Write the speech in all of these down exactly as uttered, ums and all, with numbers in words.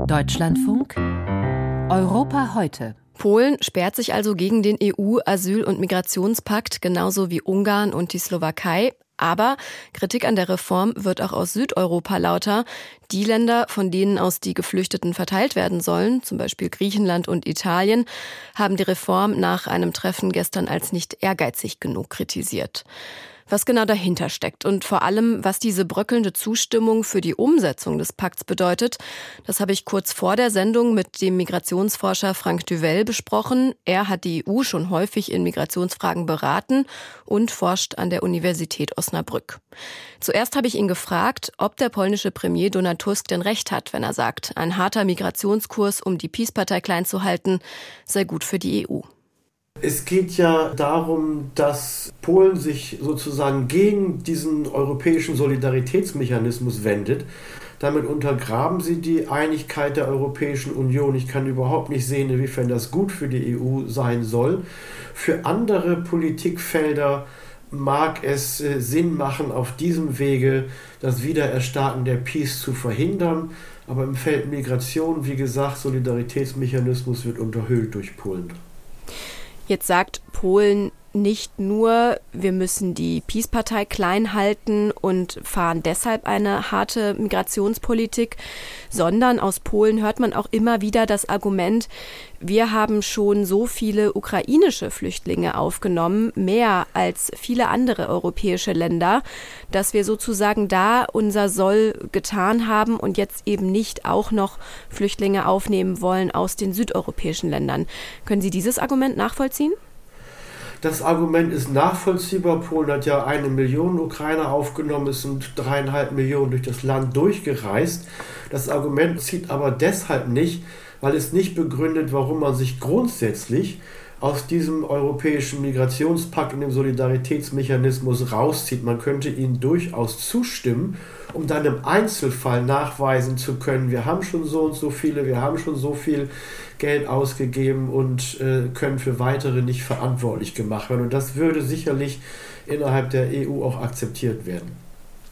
Deutschlandfunk Europa heute. Polen sperrt sich also gegen den E U-Asyl- und Migrationspakt, genauso wie Ungarn und die Slowakei. Aber Kritik an der Reform wird auch aus Südeuropa lauter. Die Länder, von denen aus die Geflüchteten verteilt werden sollen, zum Beispiel Griechenland und Italien, haben die Reform nach einem Treffen gestern als nicht ehrgeizig genug kritisiert. Was genau dahinter steckt und vor allem, was diese bröckelnde Zustimmung für die Umsetzung des Pakts bedeutet, das habe ich kurz vor der Sendung mit dem Migrationsforscher Frank Duvel besprochen. Er hat die E U schon häufig in Migrationsfragen beraten und forscht an der Universität Osnabrück. Zuerst habe ich ihn gefragt, ob der polnische Premier Donald Tusk denn recht hat, wenn er sagt, ein harter Migrationskurs, um die PiS-Partei klein zu halten, sei gut für die E U. Es geht ja darum, dass Polen sich sozusagen gegen diesen europäischen Solidaritätsmechanismus wendet. Damit untergraben sie die Einigkeit der Europäischen Union. Ich kann überhaupt nicht sehen, inwiefern das gut für die E U sein soll. Für andere Politikfelder mag es äh, Sinn machen, auf diesem Wege das Wiedererstarken der PiS zu verhindern. Aber im Feld Migration, wie gesagt, Solidaritätsmechanismus wird unterhöhlt durch Polen. Jetzt sagt Polen nicht nur, wir müssen die PiS-Partei klein halten und fahren deshalb eine harte Migrationspolitik, sondern aus Polen hört man auch immer wieder das Argument, wir haben schon so viele ukrainische Flüchtlinge aufgenommen, mehr als viele andere europäische Länder, dass wir sozusagen da unser Soll getan haben und jetzt eben nicht auch noch Flüchtlinge aufnehmen wollen aus den südeuropäischen Ländern. Können Sie dieses Argument nachvollziehen? Das Argument ist nachvollziehbar. Polen hat ja eine Million Ukrainer aufgenommen, es sind dreieinhalb Millionen durch das Land durchgereist. Das Argument zieht aber deshalb nicht, weil es nicht begründet, warum man sich grundsätzlich aus diesem europäischen Migrationspakt und dem Solidaritätsmechanismus rauszieht. Man könnte ihnen durchaus zustimmen, um dann im Einzelfall nachweisen zu können, wir haben schon so und so viele, wir haben schon so viel Geld ausgegeben und äh, können für weitere nicht verantwortlich gemacht werden. Und das würde sicherlich innerhalb der E U auch akzeptiert werden.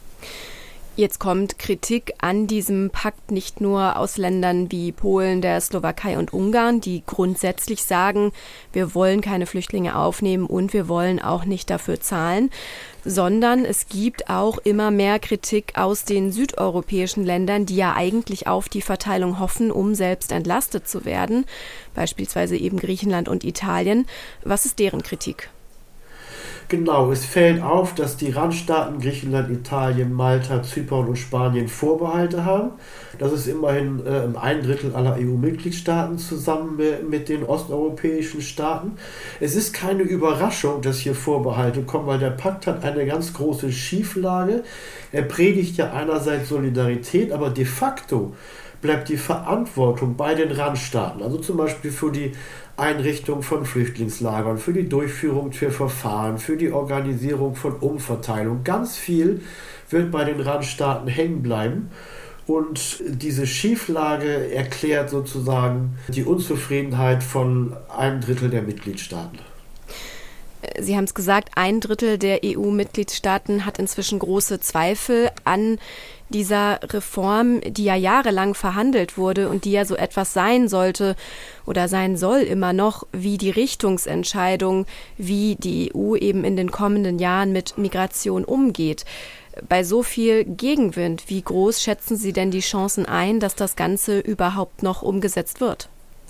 Jetzt kommt Kritik an diesem Pakt nicht nur aus Ländern wie Polen, der Slowakei und Ungarn, die grundsätzlich sagen, wir wollen keine Flüchtlinge aufnehmen und wir wollen auch nicht dafür zahlen, sondern es gibt auch immer mehr Kritik aus den südeuropäischen Ländern, die ja eigentlich auf die Verteilung hoffen, um selbst entlastet zu werden, beispielsweise eben Griechenland und Italien. Was ist deren Kritik? Genau, es fällt auf, dass die Randstaaten Griechenland, Italien, Malta, Zypern und Spanien Vorbehalte haben. Das ist immerhin äh, ein Drittel aller E U-Mitgliedstaaten zusammen mit den osteuropäischen Staaten. Es ist keine Überraschung, dass hier Vorbehalte kommen, weil der Pakt hat eine ganz große Schieflage. Er predigt ja einerseits Solidarität, aber de facto bleibt die Verantwortung bei den Randstaaten, also zum Beispiel für die Einrichtung von Flüchtlingslagern, für die Durchführung für Verfahren, für die Organisierung von Umverteilung. Ganz viel wird bei den Randstaaten hängen bleiben. Und diese Schieflage erklärt sozusagen die Unzufriedenheit von einem Drittel der Mitgliedstaaten. Sie haben es gesagt, ein Drittel der E U-Mitgliedstaaten hat inzwischen große Zweifel an dieser Reform, die ja jahrelang verhandelt wurde und die ja so etwas sein sollte oder sein soll immer noch, wie die Richtungsentscheidung, wie die E U eben in den kommenden Jahren mit Migration umgeht. Bei so viel Gegenwind, wie groß schätzen Sie denn die Chancen ein, dass das Ganze überhaupt noch umgesetzt wird?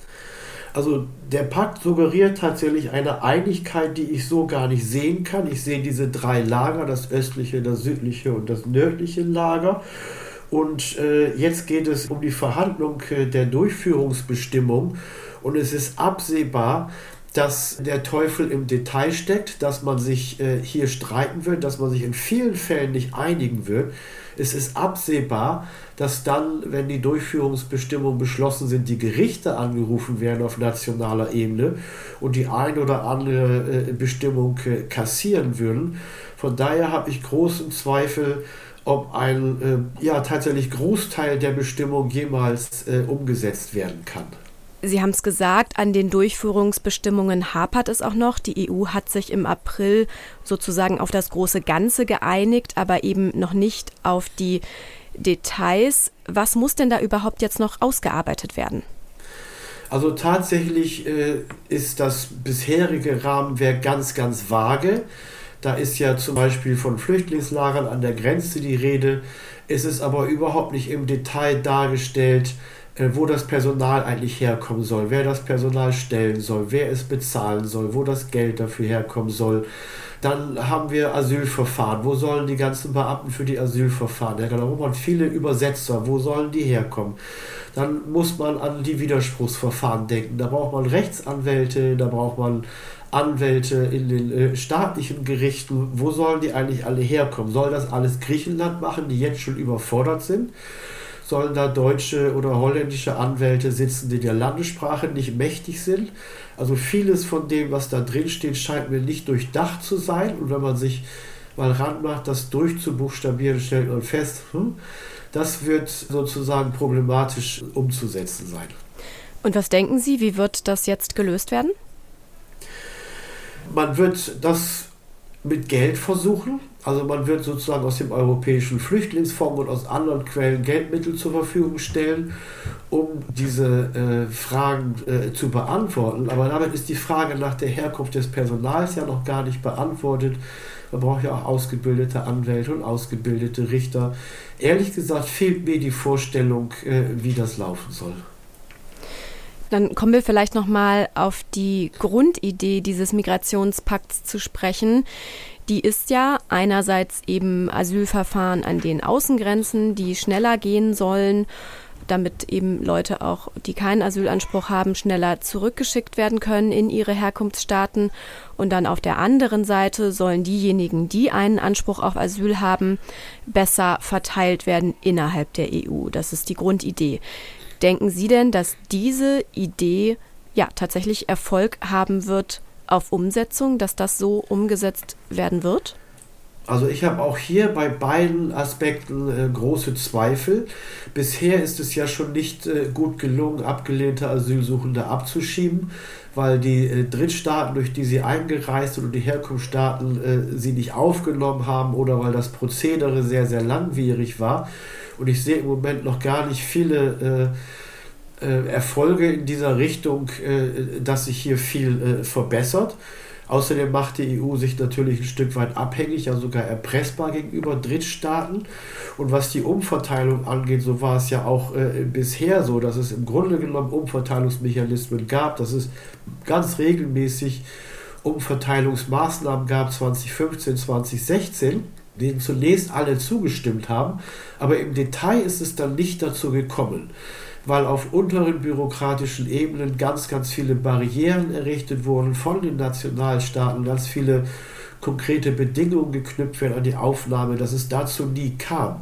Also der Pakt suggeriert tatsächlich eine Einigkeit, die ich so gar nicht sehen kann. Ich sehe diese drei Lager, das östliche, das südliche und das nördliche Lager. Und äh, jetzt geht es um die Verhandlung äh, der Durchführungsbestimmung. Und es ist absehbar, dass der Teufel im Detail steckt, dass man sich äh, hier streiten wird, dass man sich in vielen Fällen nicht einigen wird. Es ist absehbar, dass dann, wenn die Durchführungsbestimmungen beschlossen sind, die Gerichte angerufen werden auf nationaler Ebene und die ein oder andere äh, Bestimmung äh, kassieren würden. Von daher habe ich großen Zweifel, ob ein äh, ja, tatsächlich Großteil der Bestimmung jemals äh, umgesetzt werden kann. Sie haben es gesagt, an den Durchführungsbestimmungen hapert es auch noch. Die E U hat sich im April sozusagen auf das große Ganze geeinigt, aber eben noch nicht auf die Details. Was muss denn da überhaupt jetzt noch ausgearbeitet werden? Also tatsächlich äh, ist das bisherige Rahmenwerk ganz, ganz vage. Da ist ja zum Beispiel von Flüchtlingslagern an der Grenze die Rede. Es ist aber überhaupt nicht im Detail dargestellt, wo das Personal eigentlich herkommen soll, wer das Personal stellen soll, wer es bezahlen soll, wo das Geld dafür herkommen soll. Dann haben wir Asylverfahren. Wo sollen die ganzen Beamten für die Asylverfahren herkommen? Da braucht man viele Übersetzer. Wo sollen die herkommen? Dann muss man an die Widerspruchsverfahren denken. Da braucht man Rechtsanwälte, da braucht man Anwälte in den äh, staatlichen Gerichten. Wo sollen die eigentlich alle herkommen? Soll das alles Griechenland machen, die jetzt schon überfordert sind? Sollen da deutsche oder holländische Anwälte sitzen, die der Landessprache nicht mächtig sind? Also vieles von dem, was da drin steht, scheint mir nicht durchdacht zu sein. Und wenn man sich mal ranmacht, das durchzubuchstabieren, stellt man fest, hm, das wird sozusagen problematisch umzusetzen sein. Und was denken Sie, wie wird das jetzt gelöst werden? Man wird das mit Geld versuchen. Also man wird sozusagen aus dem Europäischen Flüchtlingsfonds und aus anderen Quellen Geldmittel zur Verfügung stellen, um diese äh, Fragen äh, zu beantworten. Aber damit ist die Frage nach der Herkunft des Personals ja noch gar nicht beantwortet. Man braucht ja auch ausgebildete Anwälte und ausgebildete Richter. Ehrlich gesagt fehlt mir die Vorstellung, äh, wie das laufen soll. Dann kommen wir vielleicht noch mal auf die Grundidee dieses Migrationspakts zu sprechen. Die ist ja einerseits eben Asylverfahren an den Außengrenzen, die schneller gehen sollen, damit eben Leute auch, die keinen Asylanspruch haben, schneller zurückgeschickt werden können in ihre Herkunftsstaaten. Und dann auf der anderen Seite sollen diejenigen, die einen Anspruch auf Asyl haben, besser verteilt werden innerhalb der E U. Das ist die Grundidee. Denken Sie denn, dass diese Idee ja tatsächlich Erfolg haben wird auf Umsetzung, dass das so umgesetzt werden wird? Also ich habe auch hier bei beiden Aspekten äh, große Zweifel. Bisher ist es ja schon nicht äh, gut gelungen, abgelehnte Asylsuchende abzuschieben, weil die äh, Drittstaaten, durch die sie eingereist sind und die Herkunftsstaaten äh, sie nicht aufgenommen haben oder weil das Prozedere sehr, sehr langwierig war. Und ich sehe im Moment noch gar nicht viele äh, äh, Erfolge in dieser Richtung, äh, dass sich hier viel äh, verbessert. Außerdem macht die E U sich natürlich ein Stück weit abhängig, ja sogar erpressbar gegenüber Drittstaaten. Und was die Umverteilung angeht, so war es ja auch äh, bisher so, dass es im Grunde genommen Umverteilungsmechanismen gab, dass es ganz regelmäßig Umverteilungsmaßnahmen gab, zwanzig fünfzehn, zwanzig sechzehn, denen zunächst alle zugestimmt haben, aber im Detail ist es dann nicht dazu gekommen, weil auf unteren bürokratischen Ebenen ganz, ganz viele Barrieren errichtet wurden von den Nationalstaaten, ganz viele konkrete Bedingungen geknüpft werden an die Aufnahme, dass es dazu nie kam.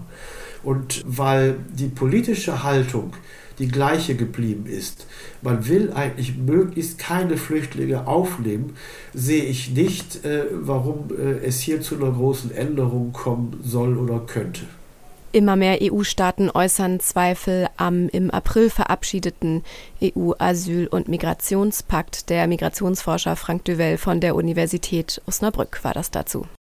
Und weil die politische Haltung die gleiche geblieben ist, man will eigentlich möglichst keine Flüchtlinge aufnehmen, sehe ich nicht, äh, warum äh, es hier zu einer großen Änderung kommen soll oder könnte. Immer mehr E U-Staaten äußern Zweifel am im April verabschiedeten E U-Asyl- und Migrationspakt. Der Migrationsforscher Frank Duvel von der Universität Osnabrück war das dazu.